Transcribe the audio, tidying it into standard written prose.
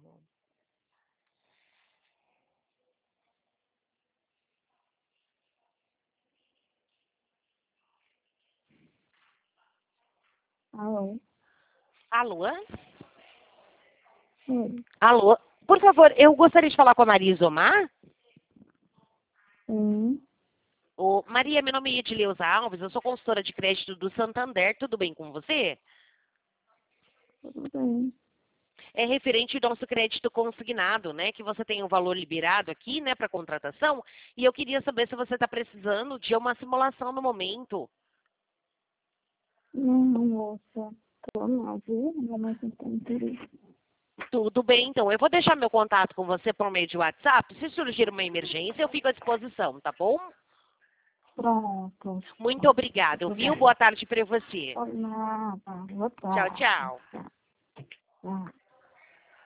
Alô? Alô? Oi. Alô? Por favor, eu gostaria de falar com a Maria Isomar. Sim. Ô, Maria, meu nome é Edileuza Alves, eu sou consultora de crédito do Santander, tudo bem com você? Tudo bem. É referente ao nosso crédito consignado, né? Que você tem um valor liberado aqui, né, para contratação. E eu queria saber se você está precisando de uma simulação no momento. Não, moça. Tô não, viu? Ainda mais não tem interesse. Tudo bem, então. Eu vou deixar meu contato com você por meio de WhatsApp. Se surgir uma emergência, eu fico à disposição, tá bom? Pronto. Muito obrigada, viu? Boa tarde para você. Nada. Boa Tchau, tarde. tchau. Tchau.